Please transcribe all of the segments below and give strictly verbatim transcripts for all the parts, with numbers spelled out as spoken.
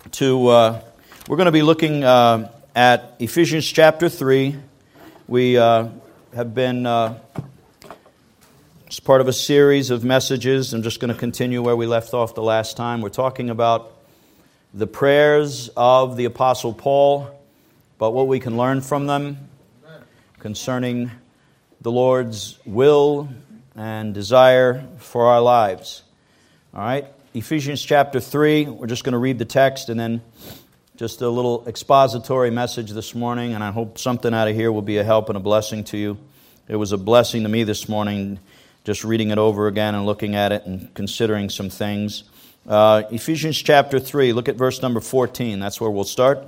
to, uh, we're going to be looking uh, at Ephesians chapter three. We uh, have been, uh, it's part of a series of messages. I'm just going to continue where we left off the last time. We're talking about the prayers of the Apostle Paul, but what we can learn from them concerning the Lord's will and desire for our lives. All right, Ephesians chapter three, we're just going to read the text and then just a little expository message this morning, and I hope something out of here will be a help and a blessing to you. It was a blessing to me this morning just reading it over again and looking at it and considering some things. Uh, Ephesians chapter three, look at verse number fourteen. That's where we'll start.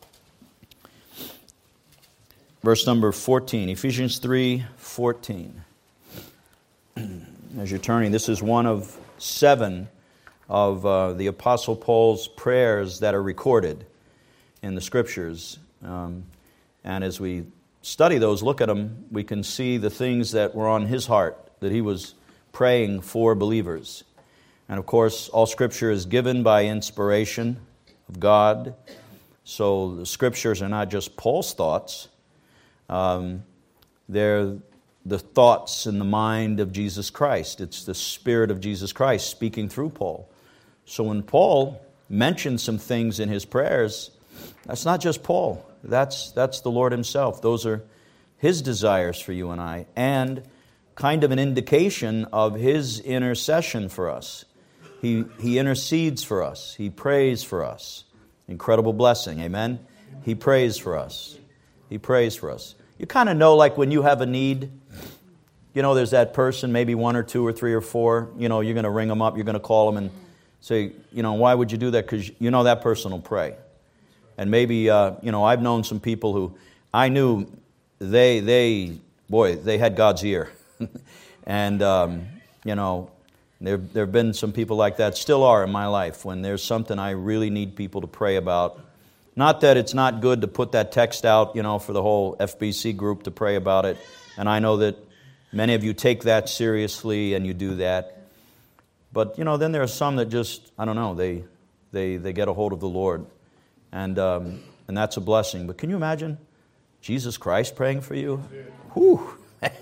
Verse number fourteen, Ephesians three fourteen. As you're turning, this is one of seven of uh, the Apostle Paul's prayers that are recorded in the Scriptures. Um, and as we study those, look at them, we can see the things that were on his heart, that he was praying for believers. And of course, all Scripture is given by inspiration of God. So the Scriptures are not just Paul's thoughts. Um, they're the thoughts in the mind of Jesus Christ. It's the Spirit of Jesus Christ speaking through Paul. So when Paul mentions some things in his prayers, that's not just Paul. That's, that's the Lord himself. Those are his desires for you and I, and kind of an indication of his intercession for us. He, he intercedes for us. He prays for us. Incredible blessing, amen? He prays for us. He prays for us. You kind of know, like when you have a need, you know, there's that person, maybe one or two or three or four, you know, you're going to ring them up, you're going to call them and say, you know, why would you do that? Because you know that person will pray. And maybe, uh, you know, I've known some people who I knew they, they boy, they had God's ear. and, um, you know, there there have been some people like that, still are in my life, when there's something I really need people to pray about. Not that it's not good to put that text out, you know, for the whole F B C group to pray about it. And I know that many of you take that seriously and you do that. But, you know, then there are some that just, I don't know, they they they get a hold of the Lord. And um, and that's a blessing. But can you imagine Jesus Christ praying for you? Whew.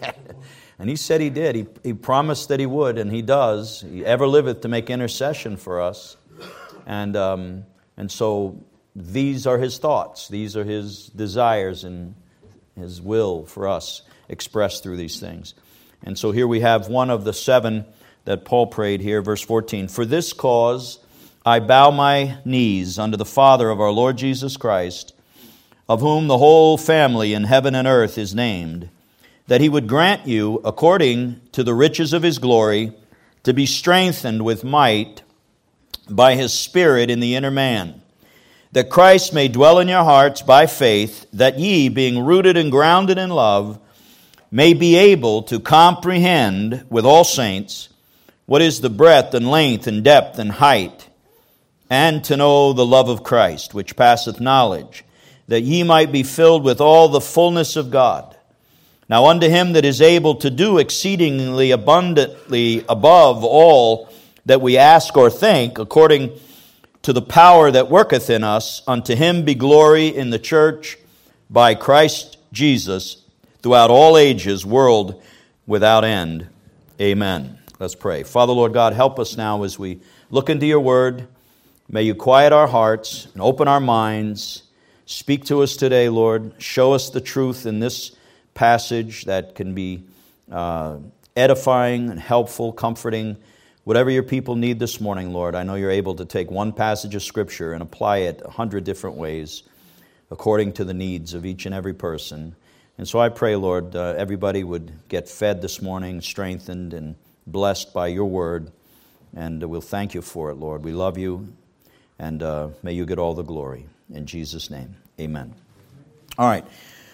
And he said he did. He, he promised that he would, and he does. He ever liveth to make intercession for us. And um, and so these are his thoughts. These are his desires and his will for us expressed through these things. And so here we have one of the seven that Paul prayed here, verse fourteen. For this cause I bow my knees unto the Father of our Lord Jesus Christ, of whom the whole family in heaven and earth is named, that he would grant you, according to the riches of his glory, to be strengthened with might by his Spirit in the inner man, that Christ may dwell in your hearts by faith, that ye, being rooted and grounded in love, may be able to comprehend with all saints what is the breadth and length and depth and height, and to know the love of Christ, which passeth knowledge, that ye might be filled with all the fullness of God. Now unto him that is able to do exceedingly abundantly above all that we ask or think, according to the power that worketh in us, unto him be glory in the church by Christ Jesus throughout all ages, world without end. Amen. Let's pray. Father, Lord God, help us now as we look into your word. May you quiet our hearts and open our minds. Speak to us today, Lord. Show us the truth in this passage that can be uh, edifying and helpful, comforting. Whatever your people need this morning, Lord, I know you're able to take one passage of Scripture and apply it a hundred different ways according to the needs of each and every person. And so I pray, Lord, uh, everybody would get fed this morning, strengthened and blessed by your word. And uh, we'll thank you for it, Lord. We love you, and uh, may you get all the glory. In Jesus' name, amen. All right.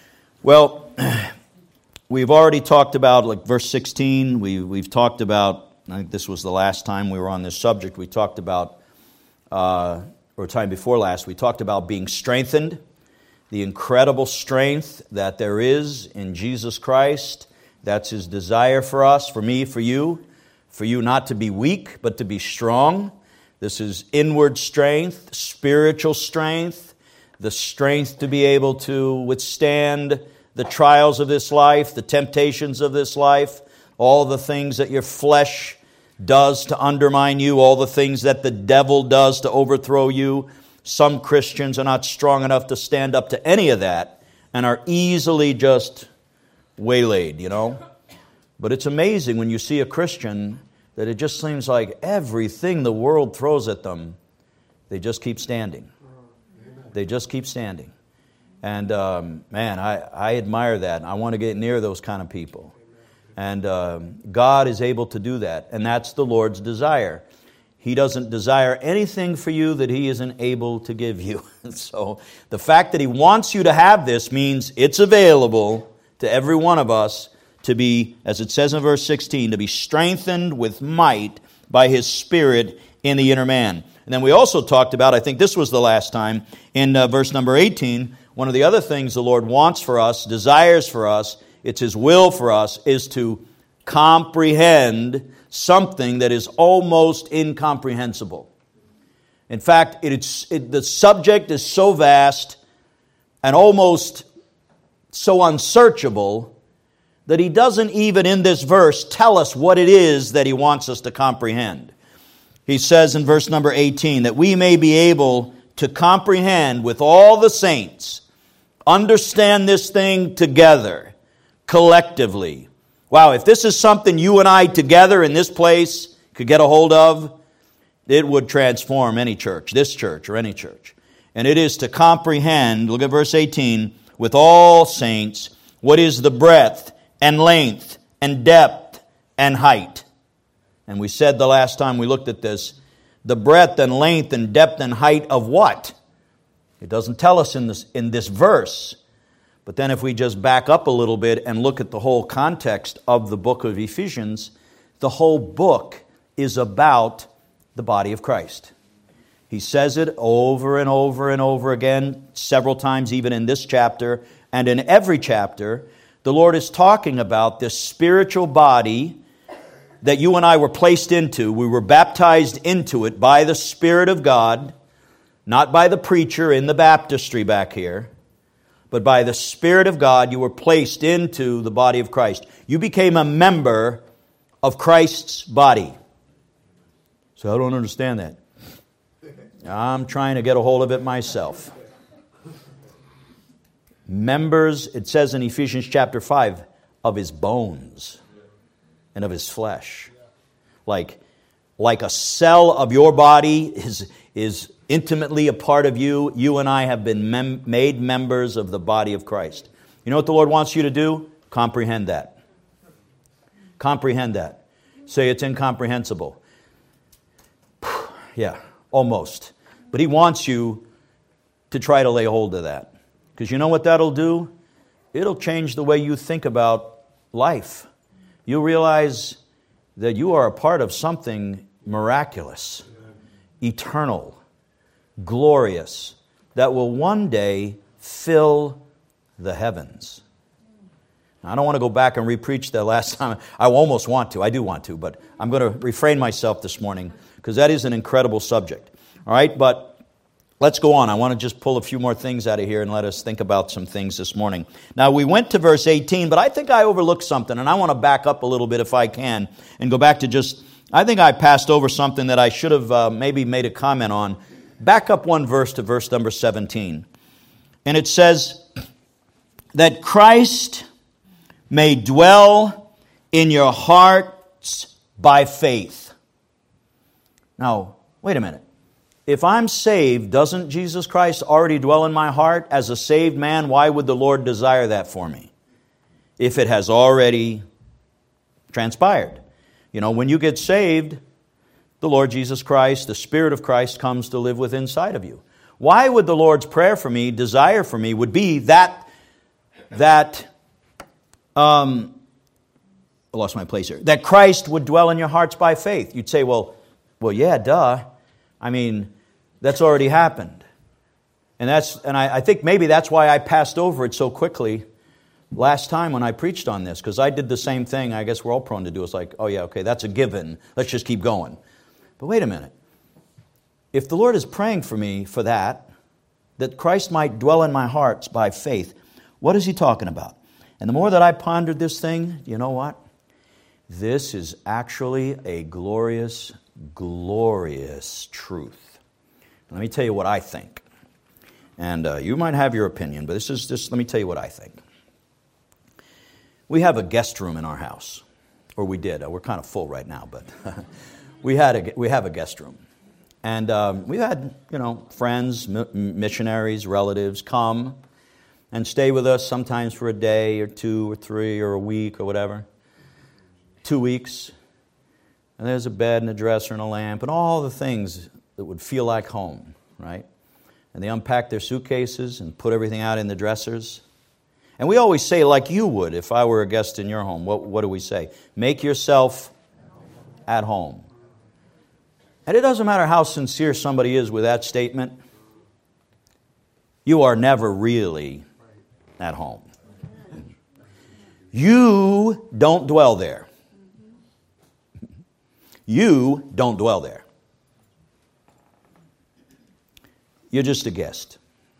Well, we've already talked about, like verse sixteen, we, we've talked about, I think this was the last time we were on this subject, we talked about, uh, or time before last, we talked about being strengthened, the incredible strength that there is in Jesus Christ. That's his desire for us, for me, for you, for you not to be weak, but to be strong, This is inward strength, spiritual strength, the strength to be able to withstand the trials of this life, the temptations of this life, all the things that your flesh does to undermine you, all the things that the devil does to overthrow you. Some Christians are not strong enough to stand up to any of that and are easily just waylaid, you know. But it's amazing when you see a Christian that it just seems like everything the world throws at them, they just keep standing. They just keep standing. And um, man, I, I admire that. I want to get near those kind of people. And um, God is able to do that. And that's the Lord's desire. He doesn't desire anything for you that He isn't able to give you. So the fact that He wants you to have this means it's available to every one of us to be, as it says in verse sixteen, to be strengthened with might by His Spirit in the inner man. And then we also talked about, I think this was the last time, in uh, verse number eighteen, one of the other things the Lord wants for us, desires for us, it's His will for us, is to comprehend something that is almost incomprehensible. In fact, it's, it, the subject is so vast and almost so unsearchable that He doesn't even in this verse tell us what it is that He wants us to comprehend. He says in verse number eighteen, that we may be able to comprehend with all the saints, understand this thing together, collectively. Wow, if this is something you and I together in this place could get a hold of, it would transform any church, this church or any church. And it is to comprehend, look at verse eighteen, with all saints, what is the breadth and length and depth and height. And we said the last time we looked at this, the breadth and length and depth and height of what? It doesn't tell us in this, in this verse. But then if we just back up a little bit and look at the whole context of the book of Ephesians, the whole book is about the body of Christ. He says it over and over and over again, several times even in this chapter, and in every chapter, the Lord is talking about this spiritual body that you and I were placed into. We were baptized into it by the Spirit of God, not by the preacher in the baptistry back here, but by the Spirit of God you were placed into the body of Christ. You became a member of Christ's body. So I don't understand that. I'm trying to get a hold of it myself. Members, it says in Ephesians chapter five, of His bones and of His flesh. Like, like a cell of your body is, is intimately a part of you. You and I have been mem- made members of the body of Christ. You know what the Lord wants you to do? Comprehend that. Comprehend that. Say it's incomprehensible. Yeah, almost. But He wants you to try to lay hold of that. Because you know what that'll do? It'll change the way you think about life. You'll realize that you are a part of something miraculous, eternal, glorious, that will one day fill the heavens. Now, I don't want to go back and re-preach that last time. I almost want to. I do want to, but I'm going to refrain myself this morning because that is an incredible subject. All right, but let's go on. I want to just pull a few more things out of here and let us think about some things this morning. Now, we went to verse eighteen, but I think I overlooked something, and I want to back up a little bit if I can and go back to just, I think I passed over something that I should have uh, maybe made a comment on. Back up one verse to verse number seventeen. And it says that Christ may dwell in your hearts by faith. Now, wait a minute. If I'm saved, doesn't Jesus Christ already dwell in my heart? As a saved man, why would the Lord desire that for me? If it has already transpired. You know, when you get saved, the Lord Jesus Christ, the Spirit of Christ comes to live within inside of you. Why would the Lord's prayer for me, desire for me, would be that, that, um, I lost my place here, that Christ would dwell in your hearts by faith? You'd say, well, well, yeah, duh. I mean, that's already happened. And that's and I, I think maybe that's why I passed over it so quickly last time when I preached on this, because I did the same thing I guess we're all prone to do. It's like, oh yeah, okay, that's a given. Let's just keep going. But wait a minute. if the Lord is praying for me for that, that Christ might dwell in my hearts by faith, what is He talking about? And the more that I pondered this thing, you know what? This is actually a glorious, glorious truth. Let me tell you what I think. And uh, you might have your opinion, but this is just, let me tell you what I think. We have a guest room in our house. Or we did. We're kind of full right now, but we had a, we have a guest room. And um, we've had, you know, friends, mi- missionaries, relatives come and stay with us sometimes for a day or two or three or a week or whatever. Two weeks. And there's a bed and a dresser and a lamp and all the things that would feel like home, right? And they unpack their suitcases and put everything out in the dressers. And we always say, like you would if I were a guest in your home, what, what do we say? Make yourself at home. And it doesn't matter how sincere somebody is with that statement, you are never really at home. You don't dwell there. You don't dwell there. You're just a guest.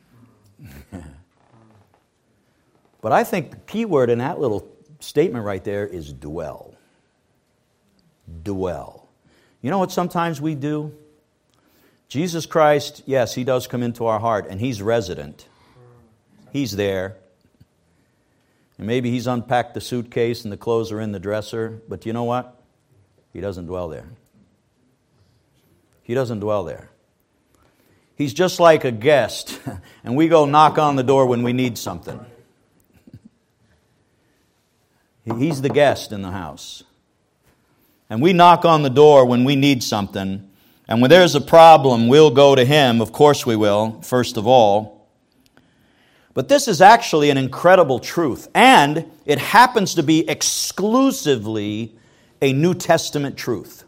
But I think the key word in that little statement right there is dwell. Dwell. You know what sometimes we do? Jesus Christ, yes, He does come into our heart, and He's resident. He's there. And maybe He's unpacked the suitcase and the clothes are in the dresser, but you know what? He doesn't dwell there. He doesn't dwell there. He's just like a guest, and we go knock on the door when we need something. He's the guest in the house. And we knock on the door when we need something. And when there's a problem, we'll go to Him. Of course we will, first of all. But this is actually an incredible truth. And it happens to be exclusively a New Testament truth.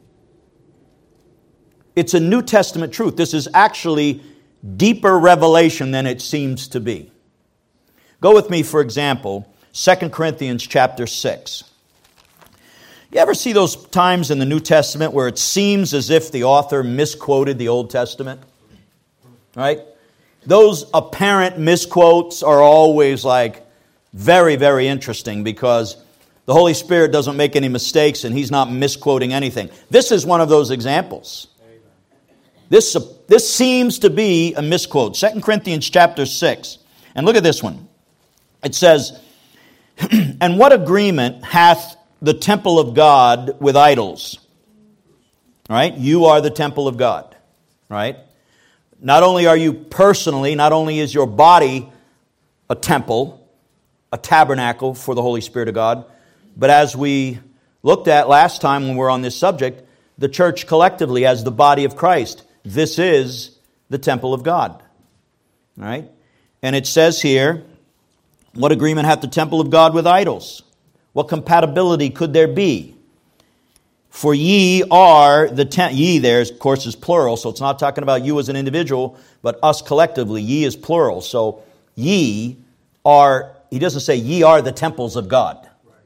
It's a New Testament truth. This is actually deeper revelation than it seems to be. Go with me, for example, Second Corinthians chapter six. You ever see those times in the New Testament where it seems as if the author misquoted the Old Testament? Right? Those apparent misquotes are always like very, very interesting because the Holy Spirit doesn't make any mistakes and He's not misquoting anything. This is one of those examples. This, this seems to be a misquote. Second Corinthians chapter six. And look at this one. It says, "And what agreement hath the temple of God with idols?" Right? You are the temple of God. Right? Not only are you personally, not only is your body a temple, a tabernacle for the Holy Spirit of God, but as we looked at last time when we were on this subject, the church collectively as the body of Christ. This is the temple of God. All right? And it says here, what agreement hath the temple of God with idols? What compatibility could there be? For ye are the temple. Ye there, of course, is plural, so it's not talking about you as an individual, but us collectively. Ye is plural. So ye are, he doesn't say ye are the temples of God.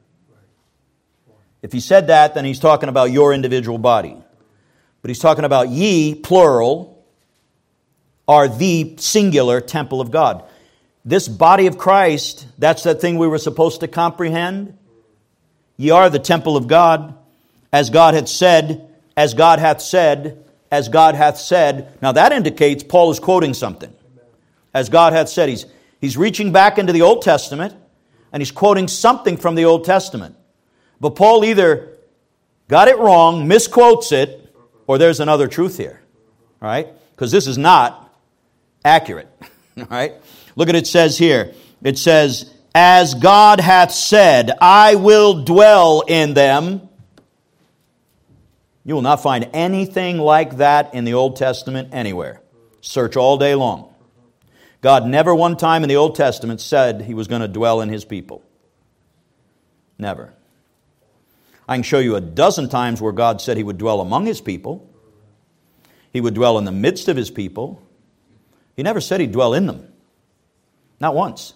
If he said that, then he's talking about your individual body. But he's talking about ye, plural, are the singular temple of God. This body of Christ, that's that thing we were supposed to comprehend. Ye are the temple of God, as God hath said, as God hath said, as God hath said. Now that indicates Paul is quoting something. As God hath said. He's, he's reaching back into the Old Testament, and he's quoting something from the Old Testament. But Paul either got it wrong, misquotes it, or there's another truth here. All right? Because this is not accurate. All right? Look at it says here. It says, as God hath said, I will dwell in them. You will not find anything like that in the Old Testament anywhere. Search all day long. God never one time in the Old Testament said He was going to dwell in His people. Never. I can show you a dozen times where God said He would dwell among His people. He would dwell in the midst of His people. He never said He'd dwell in them. Not once.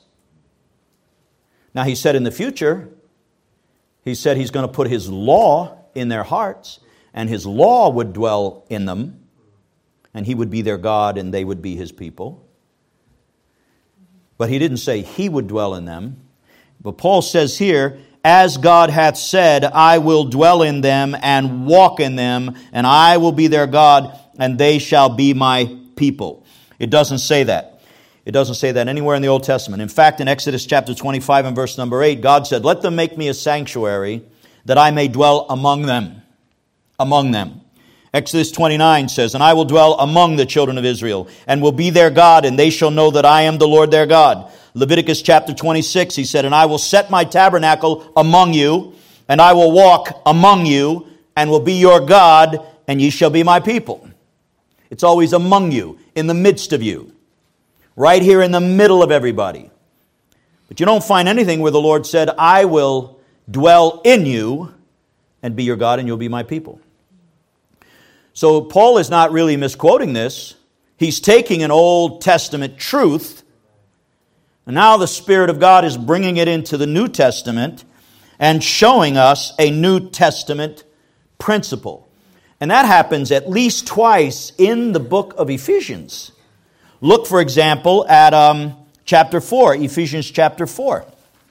Now He said in the future, He said He's going to put His law in their hearts, and His law would dwell in them. and He would be their God and they would be His people. But He didn't say He would dwell in them. But Paul says here, as God hath said, I will dwell in them and walk in them, and I will be their God, and they shall be my people. It doesn't say that. It doesn't say that anywhere in the Old Testament. In fact, in Exodus chapter twenty-five and verse number eight, God said, let them make me a sanctuary that I may dwell among them. Among them. Exodus twenty-nine says, and I will dwell among the children of Israel, and will be their God, and they shall know that I am the Lord their God. Leviticus chapter twenty-six, he said, and I will set my tabernacle among you, and I will walk among you, and will be your God, and ye shall be my people. It's always among you, in the midst of you, right here in the middle of everybody. But you don't find anything where the Lord said, I will dwell in you, and be your God, and you'll be my people. So Paul is not really misquoting this. He's taking an Old Testament truth, and now the Spirit of God is bringing it into the New Testament and showing us a New Testament principle. And that happens at least twice in the book of Ephesians. Look, for example, at um, chapter four, Ephesians chapter four.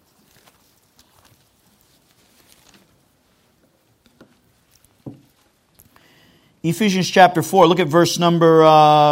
Ephesians chapter four, look at verse number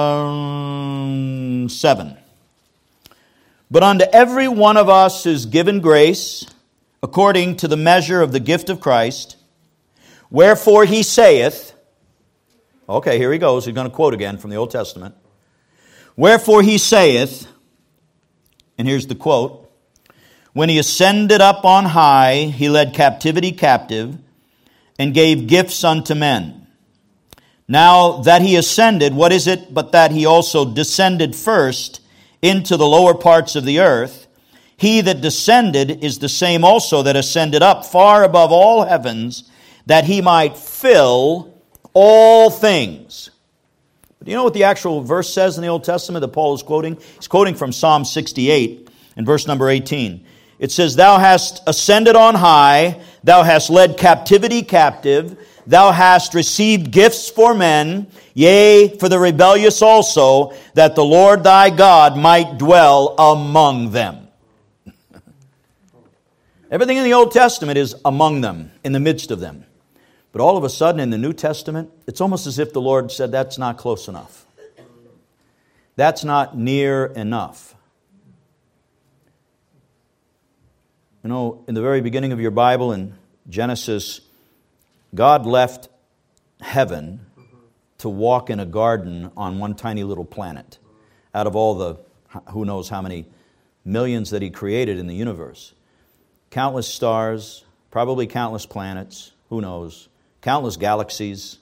uh, seven. But unto every one of us is given grace, according to the measure of the gift of Christ. Wherefore he saith, okay, here he goes, he's going to quote again from the Old Testament. Wherefore he saith, and here's the quote, when he ascended up on high, he led captivity captive, and gave gifts unto men. Now that he ascended, what is it but that he also descended first into the lower parts of the earth? He that descended is the same also that ascended up far above all heavens, that he might fill all things. But do you know what the actual verse says in the Old Testament that Paul is quoting? He's quoting from Psalm sixty-eight and verse number eighteen. It says, thou hast ascended on high, thou hast led captivity captive, thou hast received gifts for men, yea, for the rebellious also, that the Lord thy God might dwell among them. Everything in the Old Testament is among them, in the midst of them. But all of a sudden in the New Testament, it's almost as if the Lord said, that's not close enough. That's not near enough. You know, in the very beginning of your Bible, in Genesis, God left heaven to walk in a garden on one tiny little planet out of all the, who knows how many millions that He created in the universe. Countless stars, probably countless planets, who knows, countless galaxies,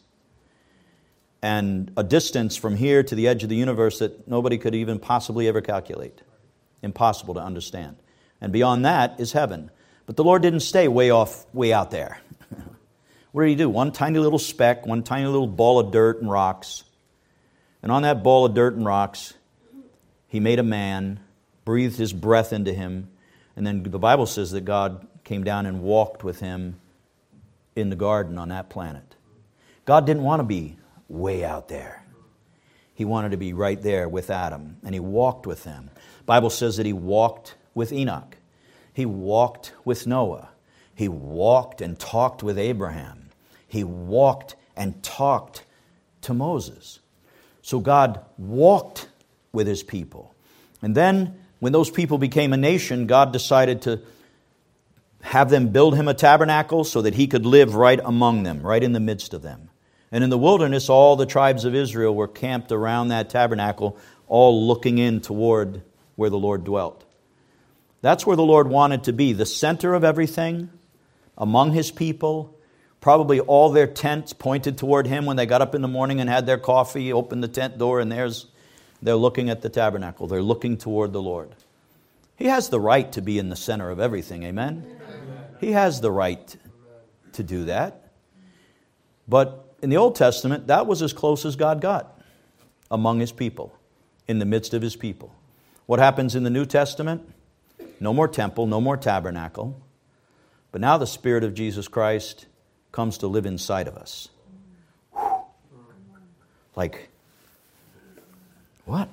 and a distance from here to the edge of the universe that nobody could even possibly ever calculate. Impossible to understand. And beyond that is heaven. But the Lord didn't stay way off, way out there. What did He do? One tiny little speck, one tiny little ball of dirt and rocks. And on that ball of dirt and rocks, He made a man, breathed His breath into him, and then the Bible says that God came down and walked with him in the garden on that planet. God didn't want to be way out there. He wanted to be right there with Adam, and He walked with them. The Bible says that He walked with Enoch. He walked with Noah. He walked and talked with Abraham. He walked and talked to Moses. So God walked with His people. And then when those people became a nation, God decided to have them build Him a tabernacle so that He could live right among them, right in the midst of them. And in the wilderness, all the tribes of Israel were camped around that tabernacle, all looking in toward where the Lord dwelt. That's where the Lord wanted to be, the center of everything, among His people. Probably all their tents pointed toward Him when they got up in the morning and had their coffee, opened the tent door, and there's they're looking at the tabernacle. They're looking toward the Lord. He has the right to be in the center of everything, amen? Amen. He has the right to do that. But in the Old Testament, that was as close as God got among His people, in the midst of His people. What happens in the New Testament? No more temple, no more tabernacle. But now the Spirit of Jesus Christ comes to live inside of us. Whew. Like, What?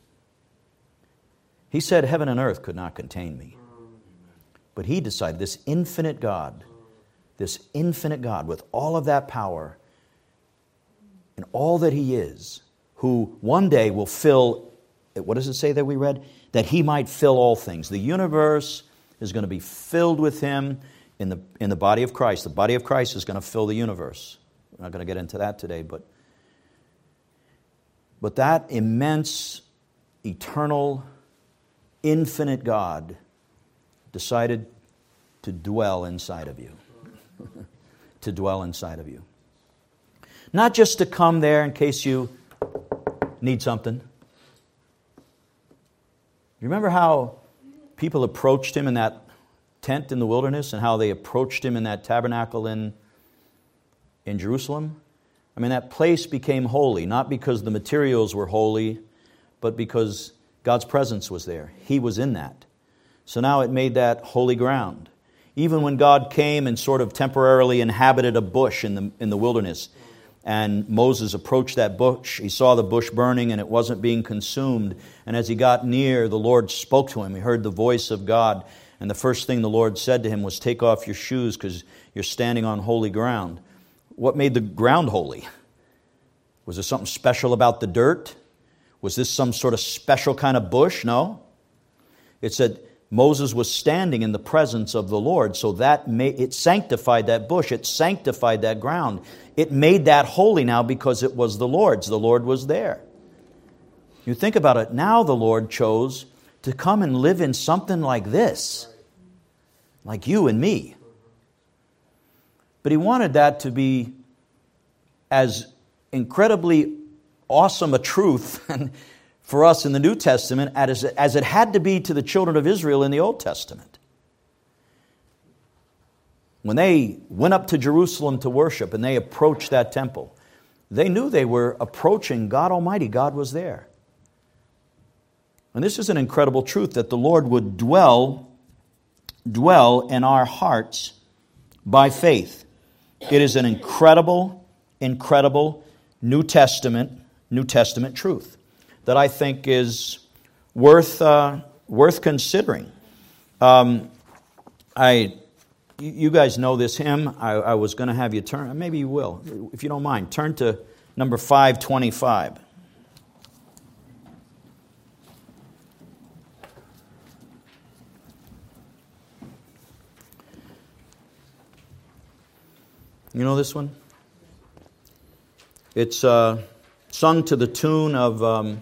He said heaven and earth could not contain me. But he decided, this infinite God, this infinite God with all of that power and all that he is, who one day will fill, what does it say that we read? That he might fill all things. The universe is going to be filled with him in the, in the body of Christ. The body of Christ is going to fill the universe. We're not going to get into that today, but, but that immense, eternal, infinite God decided to dwell inside of you. To dwell inside of you. Not just to come there in case you need something. You remember how people approached him in that tent in the wilderness and how they approached him in that tabernacle in, in Jerusalem? I mean, that place became holy, not because the materials were holy, but because God's presence was there. He was in that. So now it made that holy ground. Even when God came and sort of temporarily inhabited a bush in the, in the wilderness, and Moses approached that bush, he saw the bush burning and it wasn't being consumed. And as he got near, the Lord spoke to him. He heard the voice of God. And the first thing the Lord said to him was, take off your shoes because you're standing on holy ground. What made the ground holy? Was there something special about the dirt? Was this some sort of special kind of bush? No. It said Moses was standing in the presence of the Lord, so that made, it sanctified that bush. It sanctified that ground. It made that holy now because it was the Lord's. The Lord was there. You think about it. Now the Lord chose to come and live in something like this, like you and me. But he wanted that to be as incredibly awesome a truth for us in the New Testament as it, as it had to be to the children of Israel in the Old Testament. When they went up to Jerusalem to worship and they approached that temple, they knew they were approaching God Almighty. God was there. And this is an incredible truth, that the Lord would dwell, dwell in our hearts by faith. It is an incredible, incredible New Testament, New Testament truth that I think is worth uh, worth considering. Um, I, you guys know this hymn. I, I was going to have you turn. Maybe you will, if you don't mind. Turn to number five twenty-five. You know this one? It's uh, sung to the tune of, um,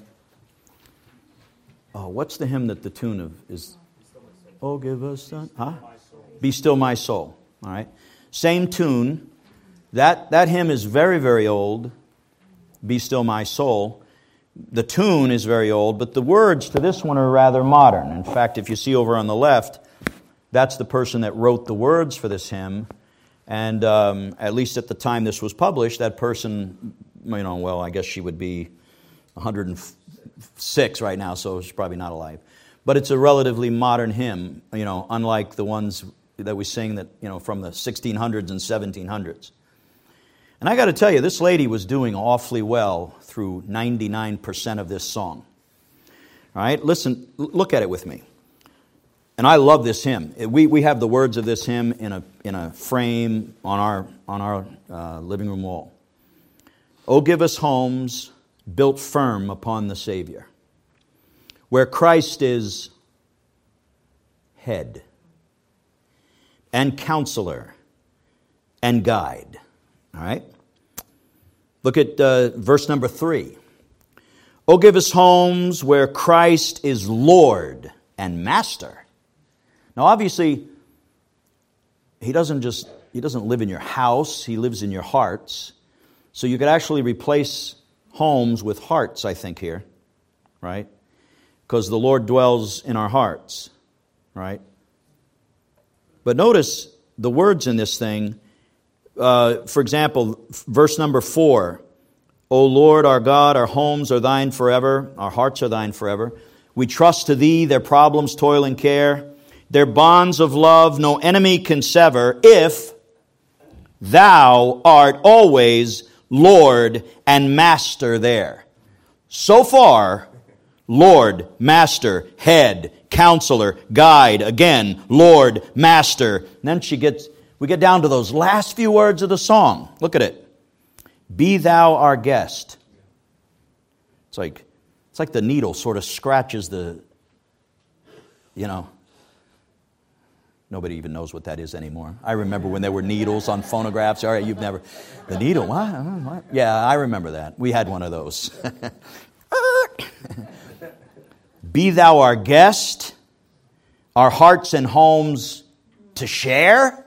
oh, what's the hymn that the tune of is? Oh, give us, son. Huh? Be Still My Soul. All right. Same tune. That, that hymn is very, very old. Be Still My Soul. The tune is very old, but the words to this one are rather modern. In fact, if you see over on the left, that's the person that wrote the words for this hymn. And um, at least at the time this was published, that person, you know, well, I guess she would be one hundred six right now, so she's probably not alive. But it's a relatively modern hymn, you know, unlike the ones that we sing that, you know, from the sixteen hundreds and seventeen hundreds. And I got to tell you, this lady was doing awfully well through ninety-nine percent of this song. All right, listen, look at it with me. And I love this hymn. We we have the words of this hymn in a in a frame on our on our uh, living room wall. Oh, give us homes built firm upon the Savior, where Christ is head and counselor and guide. All right. Look at uh, verse number three. Oh, give us homes where Christ is Lord and Master. Now, obviously, he doesn't just, he doesn't live in your house, he lives in your hearts. So you could actually replace homes with hearts, I think, here, right? Because the Lord dwells in our hearts, right? But notice the words in this thing. Uh, for example, verse number four. O Lord, our God, our homes are thine forever, our hearts are thine forever. We trust to thee, their problems, toil, and care. Their bonds of love no enemy can sever, if thou art always Lord and Master there. So far, Lord, Master, Head, Counselor, Guide. Again, Lord, Master. And then she gets, we get down to those last few words of the song. Look at it. Be thou our guest. It's like, it's like the needle sort of scratches the, you know, nobody even knows what that is anymore. I remember when there were needles on phonographs. All right, you've never, the needle, what? what? Yeah, I remember that. We had one of those. Be thou our guest, our hearts and homes to share.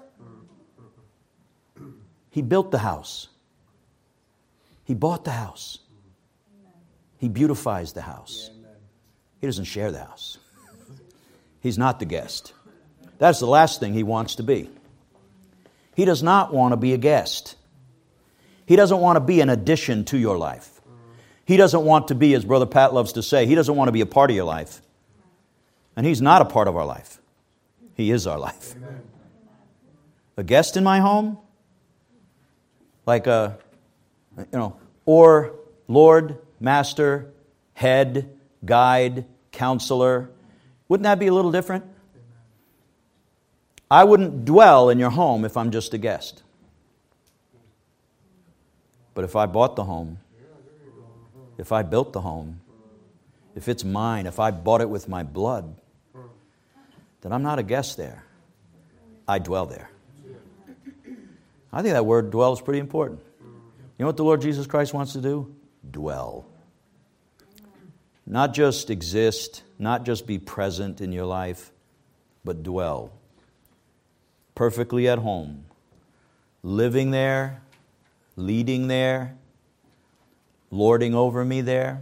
He built the house. He bought the house. He beautifies the house. He doesn't share the house. He's not the guest. That's the last thing he wants to be. He does not want to be a guest. He doesn't want to be an addition to your life. He doesn't want to be, as Brother Pat loves to say, he doesn't want to be a part of your life. And he's not a part of our life. He is our life. Amen. A guest in my home? Like a, you know, or Lord, Master, Head, Guide, Counselor. Wouldn't that be a little different? I wouldn't dwell in your home if I'm just a guest. But if I bought the home, if I built the home, if it's mine, if I bought it with my blood, then I'm not a guest there. I dwell there. I think that word dwell is pretty important. You know what the Lord Jesus Christ wants to do? Dwell. Not just exist, not just be present in your life, but dwell. Perfectly at home. Living there, leading there, lording over me there.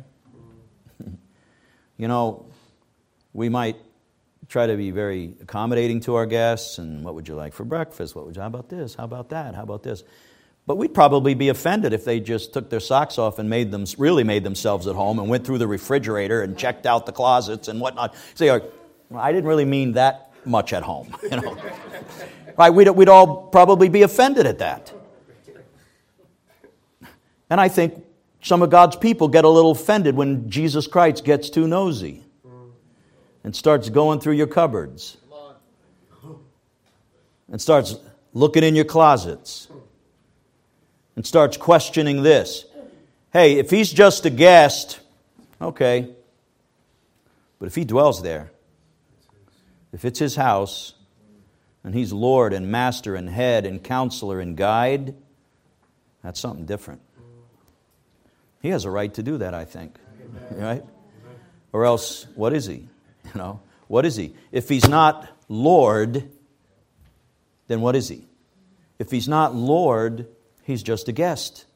You know, we might try to be very accommodating to our guests, and what would you like for breakfast? What would you, how about this? How about that? How about this? But we'd probably be offended if they just took their socks off and made them really made themselves at home and went through the refrigerator and checked out the closets and whatnot. Say, well, I didn't really mean that much at home, you know. Right? We'd, we'd all probably be offended at that. And I think some of God's people get a little offended when Jesus Christ gets too nosy and starts going through your cupboards and starts looking in your closets and starts questioning this. Hey, if he's just a guest, okay. But if he dwells there, if it's his house, and he's Lord and Master and Head and Counselor and Guide, that's something different. He has a right to do that, I think. Amen. Right? Amen. Or else, what is he? You know, what is he? If he's not Lord, then what is he? If he's not Lord, he's just a guest.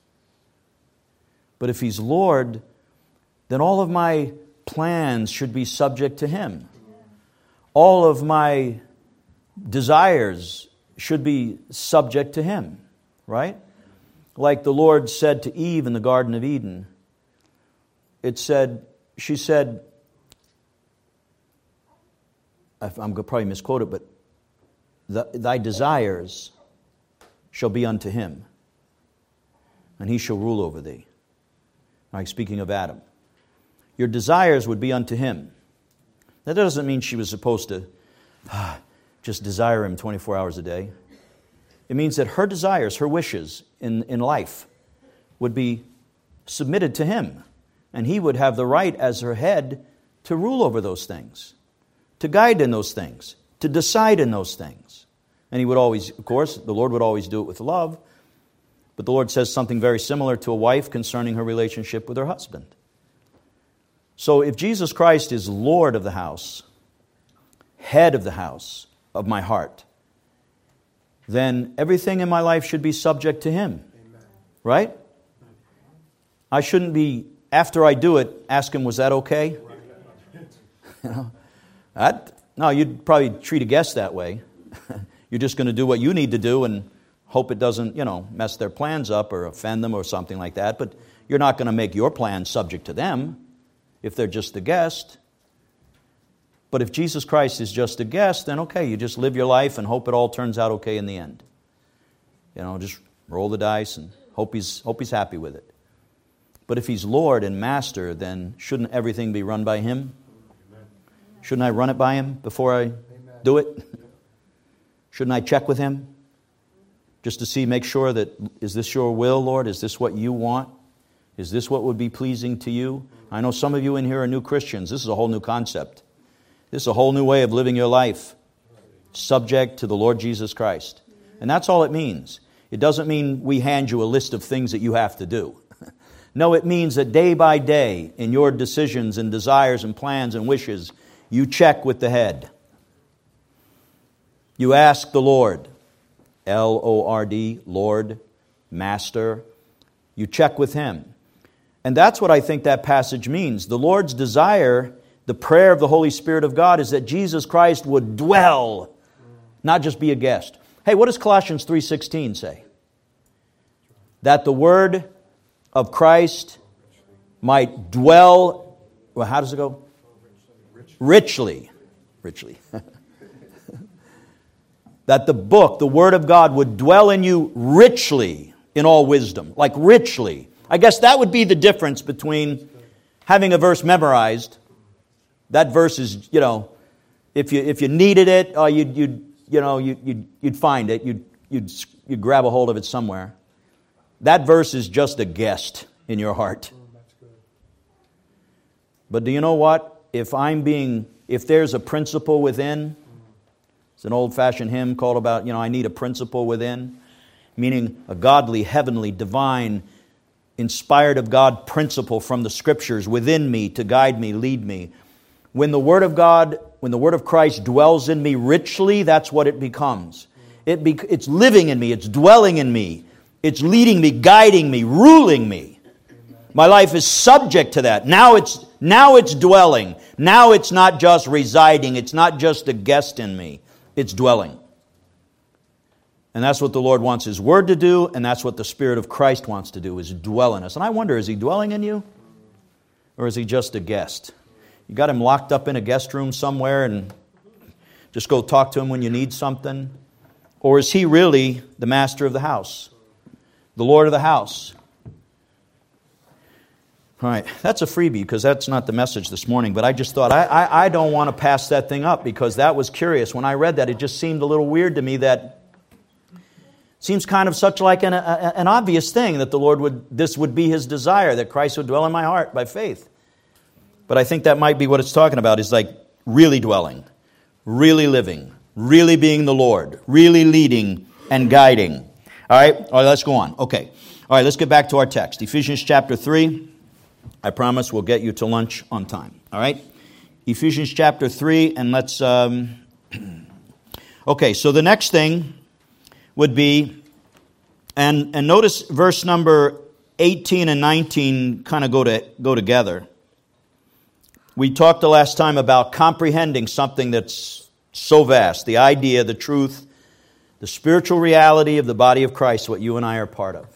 But if he's Lord, then all of my plans should be subject to him. All of my desires should be subject to him, right? Like the Lord said to Eve in the Garden of Eden. It said, she said, I'm going to probably misquote it, but thy desires shall be unto him, and he shall rule over thee. Like speaking of Adam. Your desires would be unto him. That doesn't mean she was supposed to ah, just desire him twenty-four hours a day. It means that her desires, her wishes in, in life would be submitted to him. And he would have the right as her head to rule over those things, to guide in those things, to decide in those things. And he would always, of course, the Lord would always do it with love. But the Lord says something very similar to a wife concerning her relationship with her husband. So if Jesus Christ is Lord of the house, head of the house, of my heart, then everything in my life should be subject to him. Amen. Right? I shouldn't be, after I do it, ask him, was that okay? You know, that, no, you'd probably treat a guest that way. You're just going to do what you need to do and hope it doesn't, you know, mess their plans up or offend them or something like that. But you're not going to make your plans subject to them if they're just the guest. But if Jesus Christ is just a guest, then okay, you just live your life and hope it all turns out okay in the end. You know, just roll the dice and hope he's hope he's happy with it. But if He's Lord and Master, then shouldn't everything be run by Him? Shouldn't I run it by Him before I do it? Shouldn't I check with Him? Just to see, make sure that, is this your will, Lord? Is this what you want? Is this what would be pleasing to you? I know some of you in here are new Christians. This is a whole new concept. This is a whole new way of living your life, subject to the Lord Jesus Christ. And that's all it means. It doesn't mean we hand you a list of things that you have to do. No, it means that day by day, in your decisions and desires and plans and wishes, you check with the head. You ask the Lord, L O R D, Lord, Master. You check with Him. And that's what I think that passage means. The Lord's desire, the prayer of the Holy Spirit of God, is that Jesus Christ would dwell, not just be a guest. Hey, what does Colossians three sixteen say? That the word of Christ might dwell, well, how does it go? Richly. Richly. That the book, the Word of God, would dwell in you richly in all wisdom. Like richly. I guess that would be the difference between having a verse memorized. That verse is, you know, if you if you needed it, uh, you'd, you'd you know you'd, you'd you'd find it. You'd you'd you'd grab a hold of it somewhere. That verse is just a guest in your heart. But do you know what? If I'm being, if there's a principle within, it's an old-fashioned hymn called about, you know, I need a principle within, meaning a godly, heavenly, divine, inspired of God principle from the Scriptures within me to guide me, lead me. When the Word of God, when the Word of Christ dwells in me richly, that's what it becomes. It be, it's living in me, it's dwelling in me, it's leading me, guiding me, ruling me. My life is subject to that. Now it's now it's dwelling. Now it's not just residing. It's not just a guest in me. It's dwelling. And that's what the Lord wants His Word to do, and that's what the Spirit of Christ wants to do, is dwell in us. And I wonder, is He dwelling in you? Or is He just a guest? You got Him locked up in a guest room somewhere and just go talk to Him when you need something? Or is He really the master of the house? The Lord of the house? All right, that's a freebie because that's not the message this morning, but I just thought, I, I, I don't want to pass that thing up because that was curious. When I read that, it just seemed a little weird to me that it seems kind of such like an, a, an obvious thing that the Lord would, this would be His desire, that Christ would dwell in my heart by faith. But I think that might be what it's talking about, is like really dwelling, really living, really being the Lord, really leading and guiding. All right, all right, let's go on. Okay, all right, let's get back to our text. Ephesians chapter three. I promise we'll get you to lunch on time. All right? Ephesians chapter three, and let's... Um, okay, so the next thing would be... And, and notice verse number eighteen and nineteen kind of go to go together. We talked the last time about comprehending something that's so vast. The idea, the truth, the spiritual reality of the body of Christ, what you and I are part of.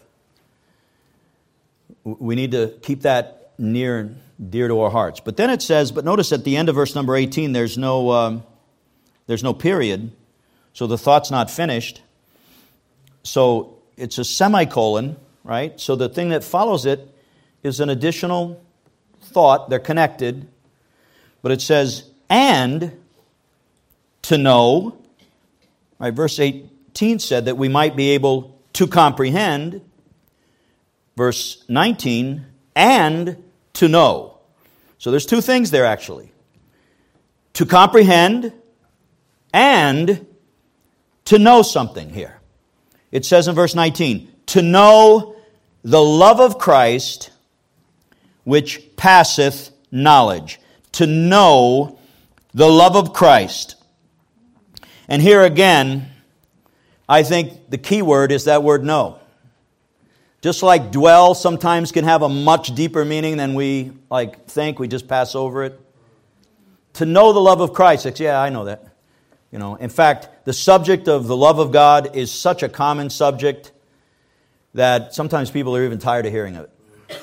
We need to keep that near and dear to our hearts. But then it says, but notice at the end of verse number eighteen, there's no um, there's no period, so the thought's not finished. So it's a semicolon, right? So the thing that follows it is an additional thought. They're connected. But it says, and to know, right? Verse eighteen said that we might be able to comprehend. Verse nineteen, and to know. So there's two things there actually. To comprehend and to know something here. It says in verse nineteen, to know the love of Christ which passeth knowledge. To know the love of Christ. And here again, I think the key word is that word know. Just like dwell sometimes can have a much deeper meaning than we like think, we just pass over it. To know the love of Christ, it's, yeah, I know that. You know, in fact, the subject of the love of God is such a common subject that sometimes people are even tired of hearing of it.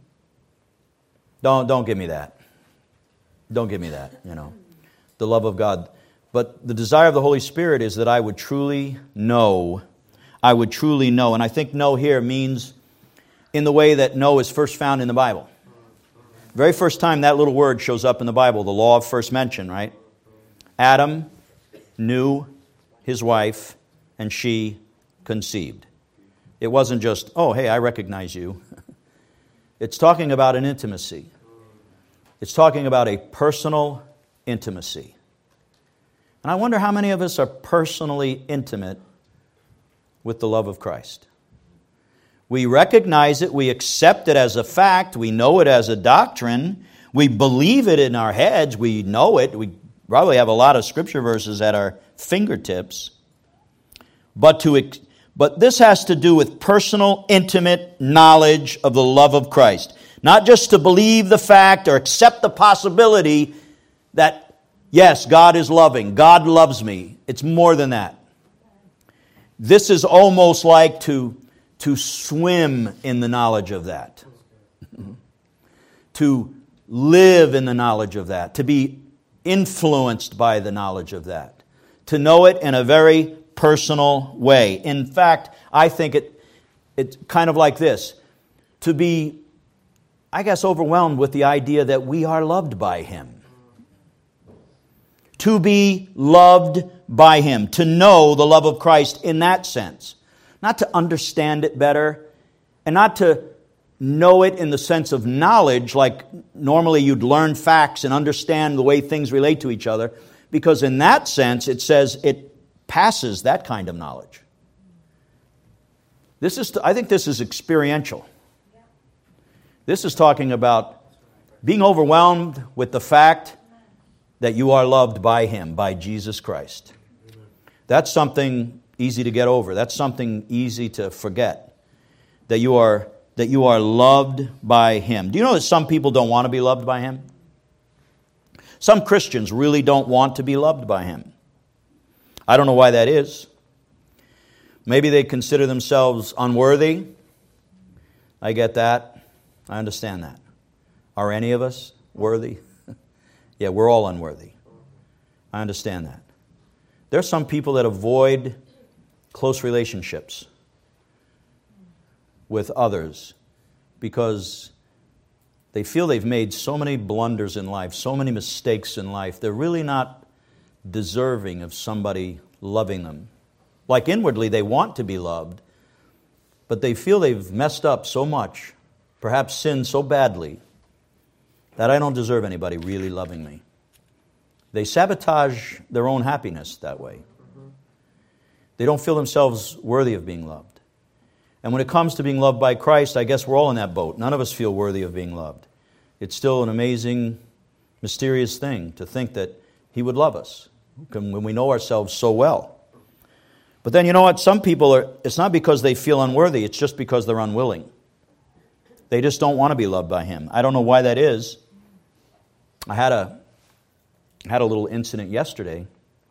Don't don't give me that. Don't give me that, you know. The love of God. But the desire of the Holy Spirit is that I would truly know I would truly know. And I think know here means in the way that know is first found in the Bible. Very first time that little word shows up in the Bible, the law of first mention, right? Adam knew his wife, and she conceived. It wasn't just, oh, hey, I recognize you. It's talking about an intimacy. It's talking about a personal intimacy. And I wonder how many of us are personally intimate with the love of Christ. We recognize it, we accept it as a fact, we know it as a doctrine, we believe it in our heads, we know it, we probably have a lot of scripture verses at our fingertips. But to but this has to do with personal, intimate knowledge of the love of Christ. Not just to believe the fact or accept the possibility that, yes, God is loving, God loves me. It's more than that. This is almost like to, to swim in the knowledge of that. To live in the knowledge of that. To be influenced by the knowledge of that. To know it in a very personal way. In fact, I think it it's kind of like this. To be, I guess, overwhelmed with the idea that we are loved by Him. To be loved by Him. To know the love of Christ in that sense. Not to understand it better. And not to know it in the sense of knowledge, like normally you'd learn facts and understand the way things relate to each other. Because in that sense, it says it passes that kind of knowledge. This is, I think this is experiential. This is talking about being overwhelmed with the fact that you are loved by Him, by Jesus Christ. That's something easy to get over. That's something easy to forget. That you are, that you are loved by Him. Do you know that some people don't want to be loved by Him? Some Christians really don't want to be loved by Him. I don't know why that is. Maybe they consider themselves unworthy. I get that. I understand that. Are any of us worthy? Yeah, we're all unworthy. I understand that. There are some people that avoid close relationships with others because they feel they've made so many blunders in life, so many mistakes in life. They're really not deserving of somebody loving them. Like inwardly they want to be loved, but they feel they've messed up so much, perhaps sinned so badly, that I don't deserve anybody really loving me. They sabotage their own happiness that way. They don't feel themselves worthy of being loved. And when it comes to being loved by Christ, I guess we're all in that boat. None of us feel worthy of being loved. It's still an amazing, mysterious thing to think that He would love us when we know ourselves so well. But then you know what? Some people are, it's not because they feel unworthy, it's just because they're unwilling. They just don't want to be loved by Him. I don't know why that is. I had a had a little incident yesterday.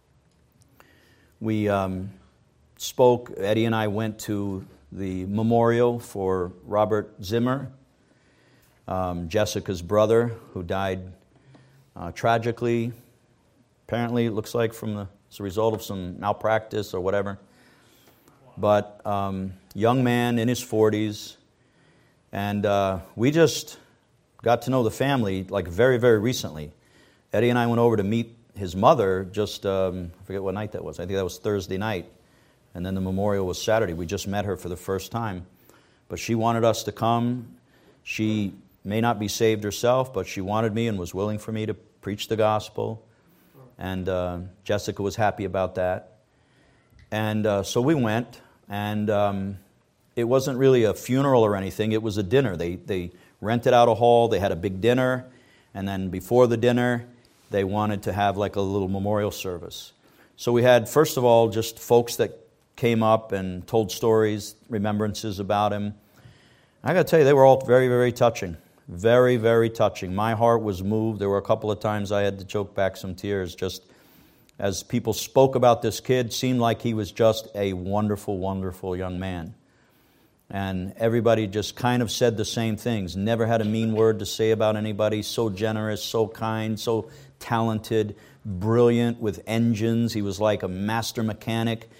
We um, spoke, Eddie and I went to the memorial for Robert Zimmer, um, Jessica's brother, who died uh, tragically. Apparently, it looks like from the as a result of some malpractice or whatever. But um, young man in his forties, and uh, we just got to know the family like very, very recently. Eddie and I went over to meet his mother just, um, I forget what night that was. I think that was Thursday night. And then the memorial was Saturday. We just met her for the first time. But she wanted us to come. She may not be saved herself, but she wanted me and was willing for me to preach the gospel. And uh, Jessica was happy about that. And uh, so we went, and um, it wasn't really a funeral or anything. It was a dinner. They they rented out a hall. They had a big dinner. And then before the dinner, they wanted to have like a little memorial service. So we had, first of all, just folks that came up and told stories, remembrances about him. I got to tell you, they were all very, very touching. Very, very touching. My heart was moved. There were a couple of times I had to choke back some tears just as people spoke about this kid. Seemed like he was just a wonderful, wonderful young man. And everybody just kind of said the same things. Never had a mean word to say about anybody. So generous, so kind, so talented, brilliant with engines. He was like a master mechanic.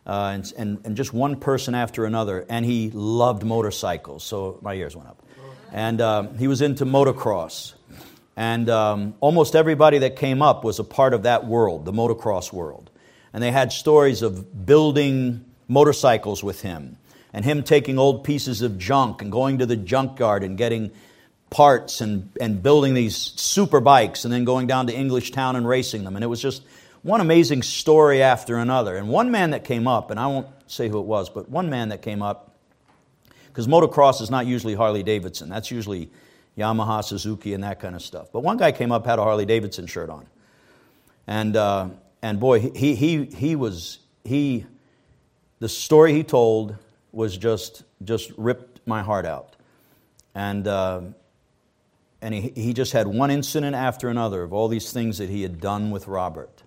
uh, and, and, and just one person after another. And he loved motorcycles, so my ears went up. And um, he was into motocross. And um, almost everybody that came up was a part of that world, the motocross world. And they had stories of building motorcycles with him, and him taking old pieces of junk and going to the junkyard and getting parts and, and building these super bikes and then going down to English Town and racing them. And it was just one amazing story after another. And one man that came up, and I won't say who it was, but one man that came up, because motocross is not usually Harley Davidson. That's usually Yamaha, Suzuki, and that kind of stuff. But one guy came up, had a Harley Davidson shirt on. And uh, and boy, he he he was he the story he told was just just ripped my heart out. And uh, and he he just had one incident after another of all these things that he had done with Robert.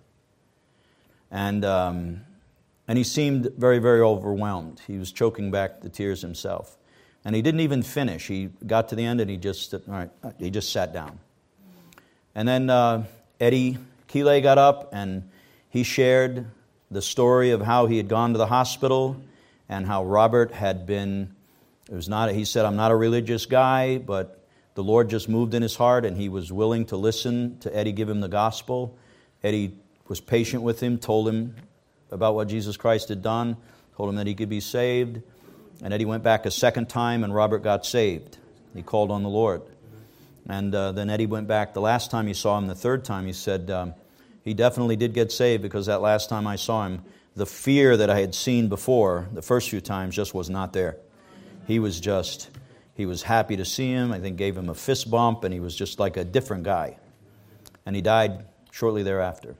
And um, and he seemed very, very overwhelmed. He was choking back the tears himself. And he didn't even finish. He got to the end and he just, all right, he just sat down. And then uh, Eddie Keeley got up and he shared the story of how he had gone to the hospital and how Robert had been, it was not, he said, I'm not a religious guy, but the Lord just moved in his heart and he was willing to listen to Eddie give him the gospel. Eddie was patient with him, told him about what Jesus Christ had done, told him that he could be saved. And Eddie went back a second time, and Robert got saved. He called on the Lord. And uh, then Eddie went back the last time he saw him, the third time, he said, um, he definitely did get saved because that last time I saw him, the fear that I had seen before, the first few times, just was not there. He was just, he was happy to see him. I think gave him a fist bump, and he was just like a different guy. And he died shortly thereafter.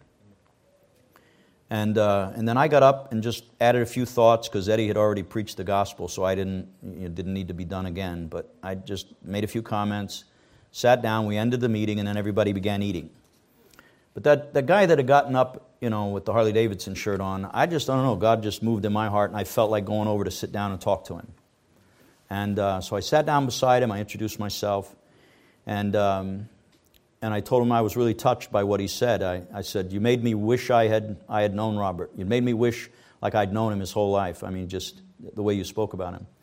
And uh, and then I got up and just added a few thoughts because Eddie had already preached the gospel, so I didn't it didn't need to be done again. But I just made a few comments, sat down, we ended the meeting, and then everybody began eating. But that, that guy that had gotten up, you know, with the Harley Davidson shirt on, I just, I don't know, God just moved in my heart, and I felt like going over to sit down and talk to him. And uh, so I sat down beside him, I introduced myself, and... Um, And I told him I was really touched by what he said. I, I said, you made me wish I had I had known Robert. You made me wish like I'd known him his whole life. I mean, just the way you spoke about him.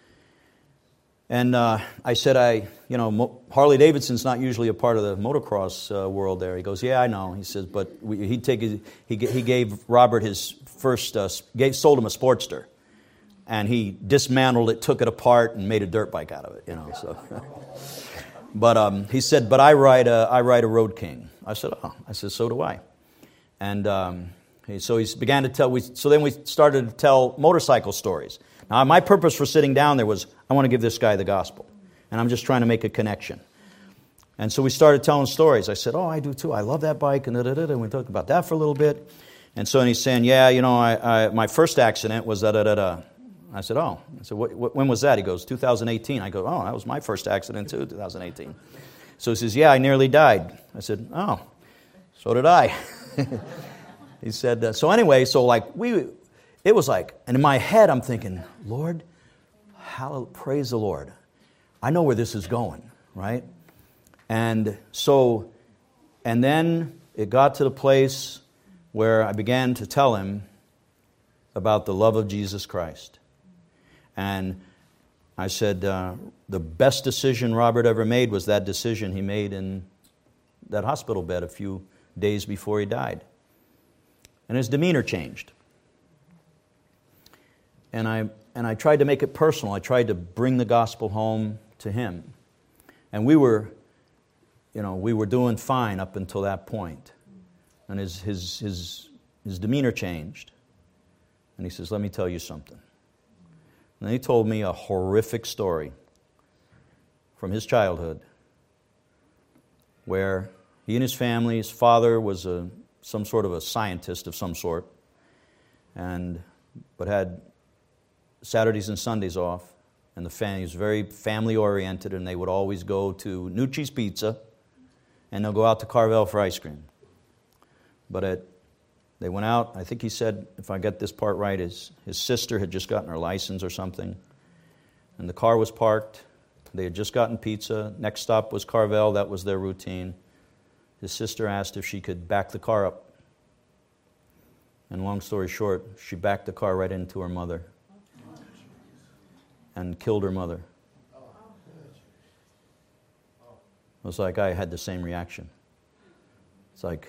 And uh, I said, I, you know, Mo- Harley Davidson's not usually a part of the motocross uh, world there. He goes, yeah, I know. He says, but we, he'd take his, he he gave Robert his first, uh, gave sold him a Sportster, and he dismantled it, took it apart, and made a dirt bike out of it. You know, so. But um, he said, but I ride a, I ride a Road King. I said, oh. I said, so do I. And um, he, so he began to tell, we, so then we started to tell motorcycle stories. Now, my purpose for sitting down there was, I want to give this guy the gospel. And I'm just trying to make a connection. And so we started telling stories. I said, oh, I do too. I love that bike. And, da, da, da, da. And we talked about that for a little bit. And so and he's saying, yeah, you know, I, I, my first accident was da, da, da, da. I said, oh. I said, what, what, when was that? He goes, two thousand eighteen. I go, oh, that was my first accident too, two thousand eighteen. So he says, yeah, I nearly died. I said, oh, so did I. He said, uh, so anyway, so like we, it was like, and in my head I'm thinking, Lord, hallelujah, praise the Lord. I know where this is going, right? And so, and then it got to the place where I began to tell him about the love of Jesus Christ. And I said, uh, the best decision Robert ever made was that decision he made in that hospital bed a few days before he died. And his demeanor changed. And I and I tried to make it personal. I tried to bring the gospel home to him. And we were, you know, we were doing fine up until that point. And his his his his demeanor changed. And he says, let me tell you something. And he told me a horrific story from his childhood where he and his family, his father was a, some sort of a scientist of some sort, and but had Saturdays and Sundays off, and the family was very family-oriented, and they would always go to Nucci's Pizza, and they'll go out to Carvel for ice cream. But at They went out, I think he said, if I get this part right, his, his sister had just gotten her license or something. And the car was parked. They had just gotten pizza. Next stop was Carvel. That was their routine. His sister asked if she could back the car up. And long story short, she backed the car right into her mother and killed her mother. It was like I had the same reaction. It's like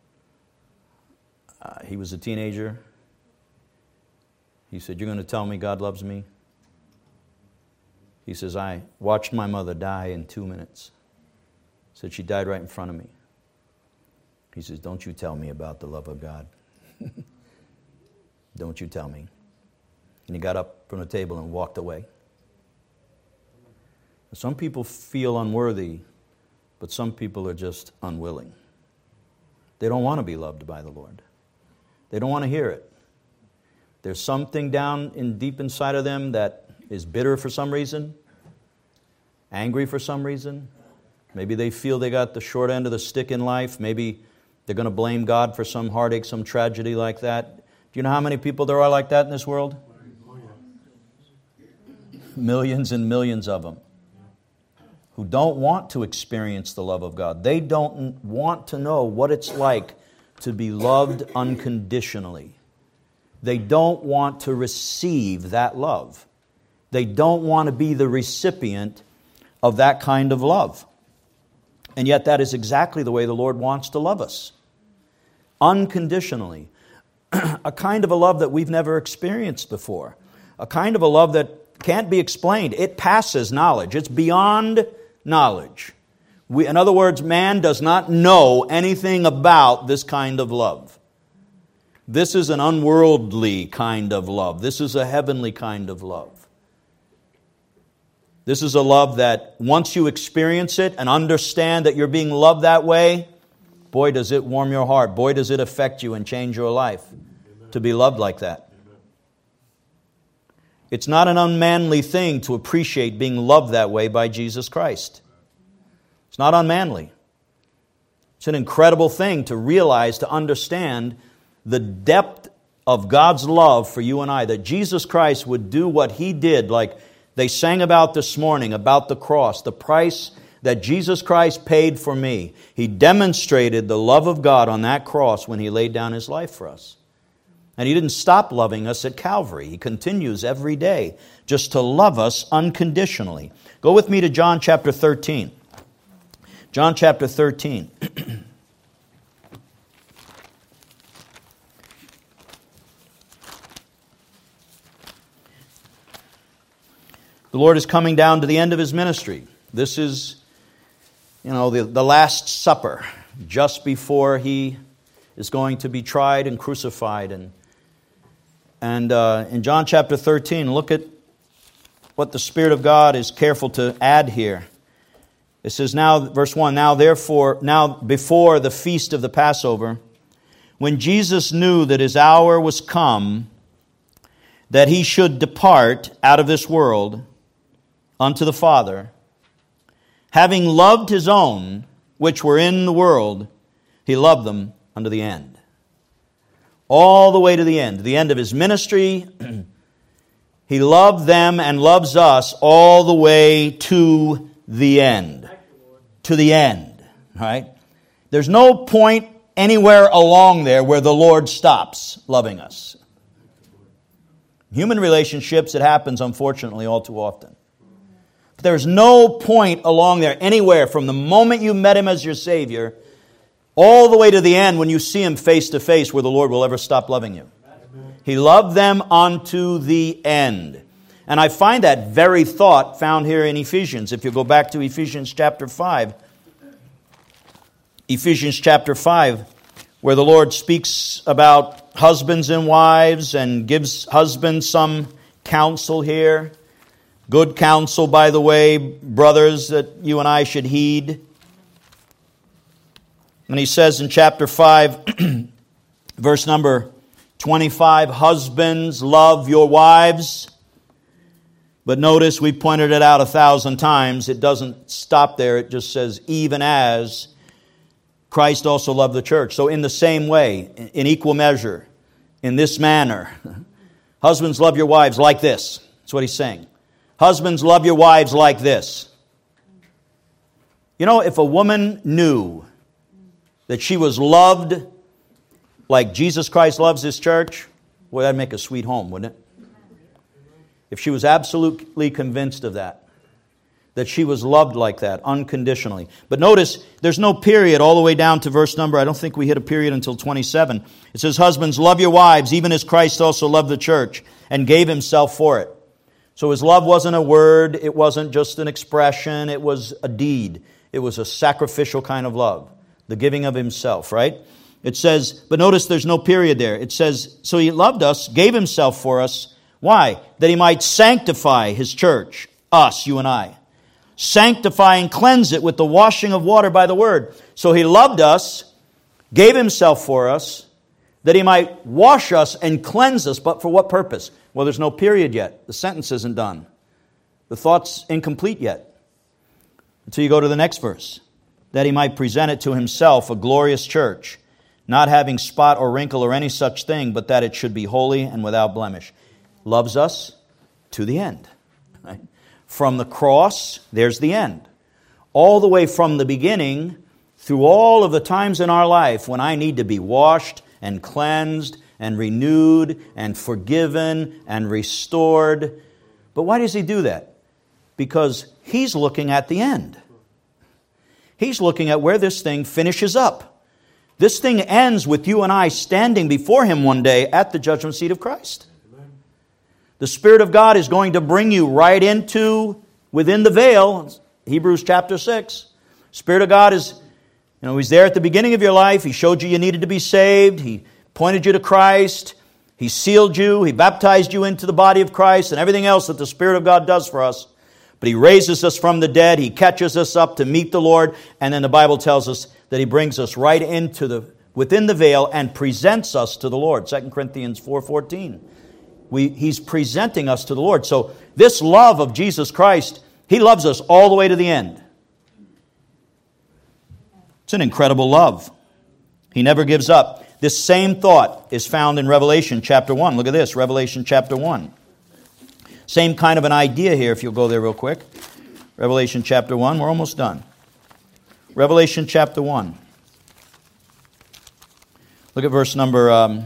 uh, he was a teenager. He said, "You're going to tell me God loves me?" He says, "I watched my mother die in two minutes." He said, "She died right in front of me." He says, "Don't you tell me about the love of God." Don't you tell me. And he got up from the table and walked away. Some people feel unworthy, but some people are just unwilling. They don't want to be loved by the Lord. They don't want to hear it. There's something down in deep inside of them that is bitter for some reason, angry for some reason. Maybe they feel they got the short end of the stick in life. Maybe they're going to blame God for some heartache, some tragedy like that. Do you know how many people there are like that in this world? Millions and millions of them who don't want to experience the love of God. They don't want to know what it's like to be loved unconditionally. They don't want to receive that love. They don't want to be the recipient of that kind of love. And yet that is exactly the way the Lord wants to love us. Unconditionally. A kind of a love that we've never experienced before. A kind of a love that can't be explained. It passes knowledge. It's beyond knowledge. We, in other words, man does not know anything about this kind of love. This is an unworldly kind of love. This is a heavenly kind of love. This is a love that once you experience it and understand that you're being loved that way, boy, does it warm your heart. Boy, does it affect you and change your life. Amen. To be loved like that. Amen. It's not an unmanly thing to appreciate being loved that way by Jesus Christ. It's not unmanly. It's an incredible thing to realize, to understand the depth of God's love for you and I. That Jesus Christ would do what He did, like they sang about this morning, about the cross, the price that Jesus Christ paid for me. He demonstrated the love of God on that cross when He laid down His life for us. And He didn't stop loving us at Calvary. He continues every day just to love us unconditionally. Go with me to John chapter thirteen. John chapter thirteen. The Lord is coming down to the end of His ministry. This is, you know, the, the Last Supper, just before He is going to be tried and crucified. And, and uh, in John chapter thirteen, look at what the Spirit of God is careful to add here. It says, now, verse one, now therefore, now before the feast of the Passover, when Jesus knew that His hour was come, that He should depart out of this world unto the Father, having loved His own, which were in the world, He loved them unto the end. All the way to the end. The end of His ministry. He loved them and loves us all the way to the end. To the end. Right? There's no point anywhere along there where the Lord stops loving us. Human relationships, it happens unfortunately all too often. There's no point along there anywhere from the moment you met Him as your Savior all the way to the end when you see Him face to face where the Lord will ever stop loving you. Amen. He loved them unto the end. And I find that very thought found here in Ephesians. If you go back to Ephesians chapter five. Ephesians chapter five, where the Lord speaks about husbands and wives and gives husbands some counsel here. Good counsel, by the way, brothers, that you and I should heed. And he says in chapter five, verse number twenty-five, husbands, love your wives. But notice, we pointed it out a thousand times, it doesn't stop there. It just says, even as Christ also loved the church. So in the same way, in equal measure, in this manner, husbands, love your wives like this. That's what he's saying. Husbands, love your wives like this. You know, if a woman knew that she was loved like Jesus Christ loves His church, well, that'd make a sweet home, wouldn't it? If she was absolutely convinced of that, that she was loved like that, unconditionally. But notice, there's no period all the way down to verse number, I don't think we hit a period until twenty-seven. It says, husbands, love your wives, even as Christ also loved the church and gave Himself for it. So His love wasn't a word, it wasn't just an expression, it was a deed. It was a sacrificial kind of love, the giving of Himself, right? It says, but notice there's no period there. It says, so He loved us, gave Himself for us. Why? That He might sanctify His church, us, you and I. Sanctify and cleanse it with the washing of water by the Word. So He loved us, gave Himself for us, that He might wash us and cleanse us. But for what purpose? Well, there's no period yet. The sentence isn't done. The thought's incomplete yet. Until you go to the next verse. That He might present it to Himself, a glorious church, not having spot or wrinkle or any such thing, but that it should be holy and without blemish. Loves us to the end. Right? From the cross, there's the end. All the way from the beginning, through all of the times in our life when I need to be washed and cleansed and renewed and forgiven and restored. But why does He do that? Because He's looking at the end. He's looking at where this thing finishes up. This thing ends with you and I standing before Him one day at the judgment seat of Christ. The Spirit of God is going to bring you right into, within the veil, Hebrews chapter six. Spirit of God is, you know, He's there at the beginning of your life. He showed you you needed to be saved. He pointed you to Christ. He sealed you. He baptized you into the body of Christ and everything else that the Spirit of God does for us. But He raises us from the dead. He catches us up to meet the Lord. And then the Bible tells us that He brings us right into the, within the veil and presents us to the Lord. Second Corinthians four fourteen. We, he's presenting us to the Lord. So this love of Jesus Christ, He loves us all the way to the end. It's an incredible love. He never gives up. This same thought is found in Revelation chapter one. Look at this, Revelation chapter one. Same kind of an idea here, if you'll go there real quick. Revelation chapter one, we're almost done. Revelation chapter one. Look at verse number... Um,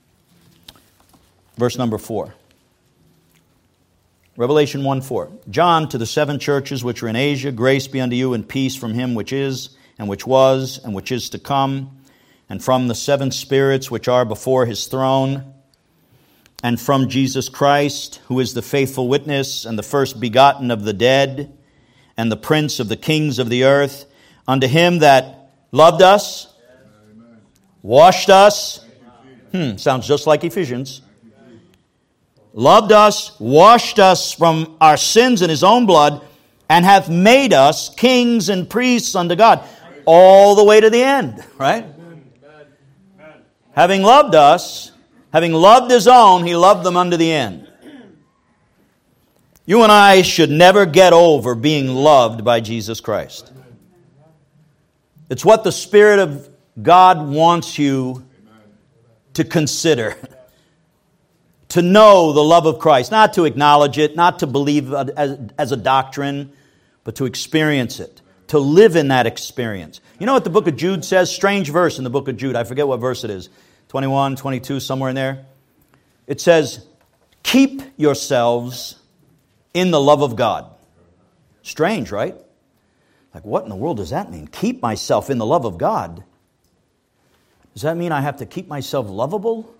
Verse number four. Revelation one four. John, to the seven churches which are in Asia, grace be unto you and peace from Him which is, and which was, and which is to come, and from the seven spirits which are before His throne, and from Jesus Christ, who is the faithful witness, and the first begotten of the dead, and the prince of the kings of the earth, unto Him that loved us, washed us, hmm, sounds just like Ephesians, loved us, washed us from our sins in His own blood, and hath made us kings and priests unto God. All the way to the end, right? Having loved us, having loved His own, He loved them unto the end. You and I should never get over being loved by Jesus Christ. It's what the Spirit of God wants you to consider. To know the love of Christ, not to acknowledge it, not to believe as, as a doctrine, but to experience it, to live in that experience. You know what the book of Jude says? Strange verse in the book of Jude. I forget what verse it is. twenty-one, twenty-two, somewhere in there. It says, keep yourselves in the love of God. Strange, right? Like, what in the world does that mean? Keep myself in the love of God. Does that mean I have to keep myself lovable?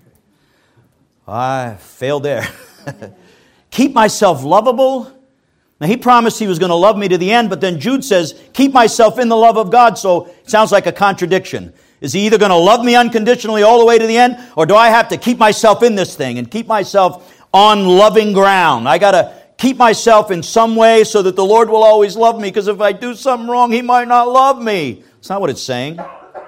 I failed there. Keep myself lovable. Now, He promised He was going to love me to the end, but then Jude says, keep myself in the love of God. So it sounds like a contradiction. Is He either going to love me unconditionally all the way to the end, or do I have to keep myself in this thing and keep myself on loving ground? I got to keep myself in some way so that the Lord will always love me, because if I do something wrong, He might not love me. That's not what it's saying.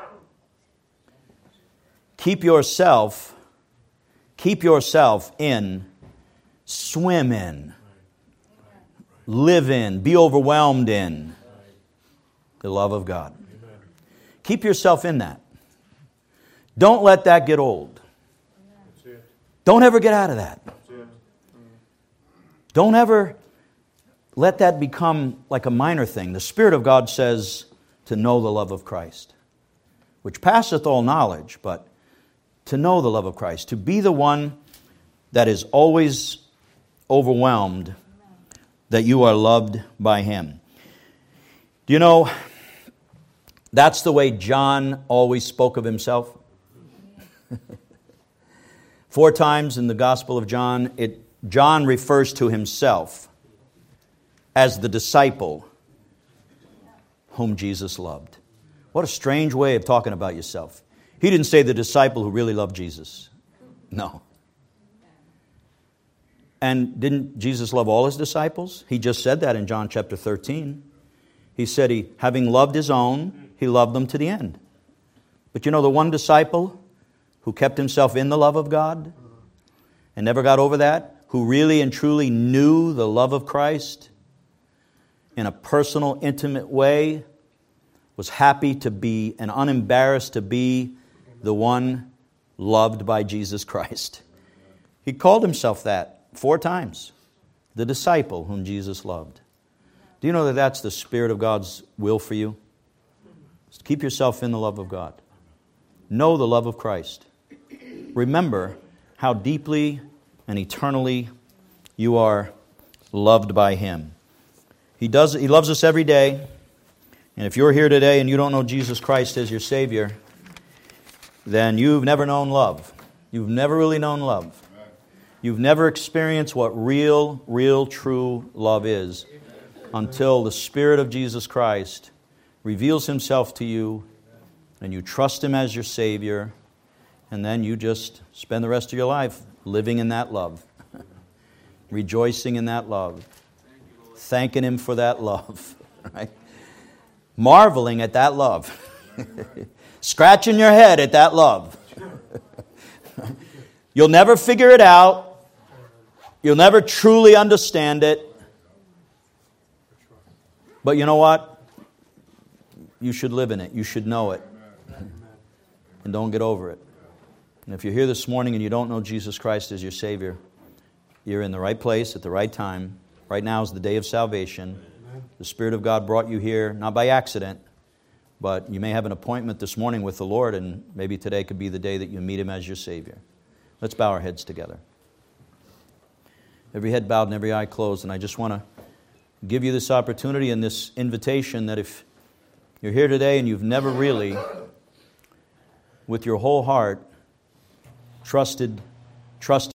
Keep yourself Keep yourself in, swim in, live in, be overwhelmed in the love of God. Keep yourself in that. Don't let that get old. Don't ever get out of that. Don't ever let that become like a minor thing. The Spirit of God says to know the love of Christ, which passeth all knowledge, but to know the love of Christ, to be the one that is always overwhelmed that you are loved by Him. Do you know, that's the way John always spoke of himself. Four times in the Gospel of John, it, John refers to himself as the disciple whom Jesus loved. What a strange way of talking about yourself. He didn't say the disciple who really loved Jesus. No. And didn't Jesus love all His disciples? He just said that in John chapter thirteen. He said, he, having loved His own, He loved them to the end. But you know the one disciple who kept himself in the love of God and never got over that, who really and truly knew the love of Christ in a personal, intimate way, was happy to be and unembarrassed to be the one loved by Jesus Christ. He called himself that four times, the disciple whom Jesus loved. Do you know that that's the Spirit of God's will for you? Just keep yourself in the love of God. Know the love of Christ. Remember how deeply and eternally you are loved by Him. He does. He loves us every day. And if you're here today and you don't know Jesus Christ as your Savior, then you've never known love. You've never really known love. You've never experienced what real, real, true love is until the Spirit of Jesus Christ reveals Himself to you and you trust Him as your Savior, and then you just spend the rest of your life living in that love, rejoicing in that love, thanking Him for that love, right? Marveling at that love, scratching your head at that love. You'll never figure it out. You'll never truly understand it. But you know what? You should live in it. You should know it. And don't get over it. And if you're here this morning and you don't know Jesus Christ as your Savior, you're in the right place at the right time. Right now is the day of salvation. The Spirit of God brought you here, not by accident, but you may have an appointment this morning with the Lord, and maybe today could be the day that you meet Him as your Savior. Let's bow our heads together. Every head bowed and every eye closed, and I just want to give you this opportunity and this invitation that if you're here today and you've never really, with your whole heart, trusted, trusted